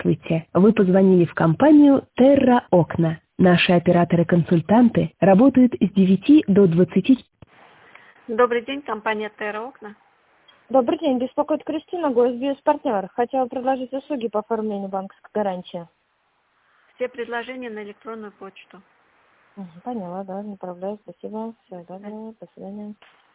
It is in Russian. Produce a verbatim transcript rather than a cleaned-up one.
Здравствуйте! Вы позвонили в компанию Terra Окна. Наши операторы-консультанты работают с девяти до двадцати. Добрый день, компания Terra Окна. Добрый день, беспокоит Кристина, Госбизнес-партнер. Хотела предложить услуги по оформлению банковской гарантии. Все предложения на электронную почту. Поняла, да, направляю, спасибо. Всего доброго, до свидания.